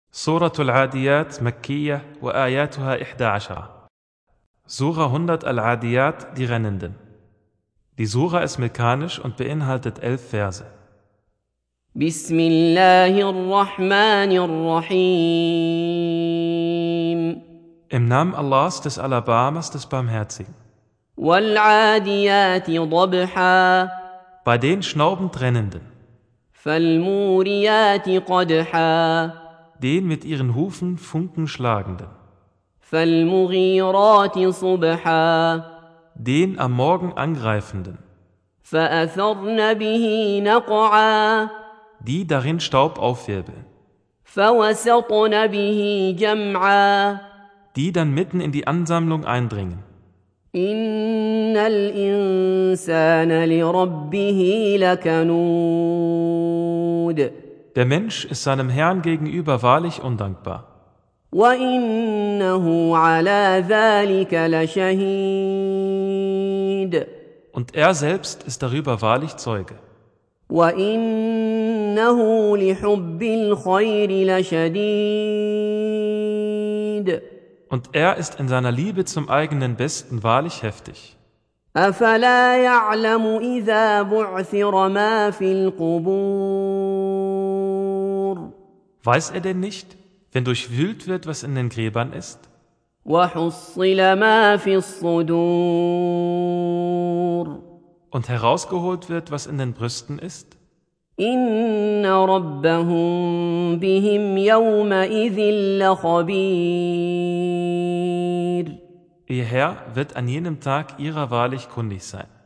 سورة العاديات مكية وآياتها 11. Sura 100 Al-Adiyat, die Rennenden. Die Sura ist mekanisch und beinhaltet 11 Verse. بسم الله الرحمن الرحيم Im Namen Allahs, des Alabamas, des Barmherzigen. والعاديات ضبحا Bei den schnaubend Rennenden, فالموريات قدحا den mit ihren Hufen Funken schlagenden, فالمغيرات صبحا den am Morgen angreifenden, فأثرن به نقعا die darin Staub aufwirbeln, فوسطن به جمعا die dann mitten in die Ansammlung eindringen. إن الإنسان لربه لكنود Der Mensch ist seinem Herrn gegenüber wahrlich undankbar. وإنه على ذلك لشهيد Und er selbst ist darüber wahrlich Zeuge. وإنه لحب الخير لشديد Und er ist in seiner Liebe zum eigenen Besten wahrlich heftig. أفلا يعلم إذا بعثر ما في القبور Weiß er denn nicht, wenn durchwühlt wird, was in den Gräbern ist? وحصل ما في الصدور Und herausgeholt wird, was in den Brüsten ist? إن ربهم بهم يومئذ لخبير Ihr Herr wird an jenem Tag ihrer wahrlich kundig sein.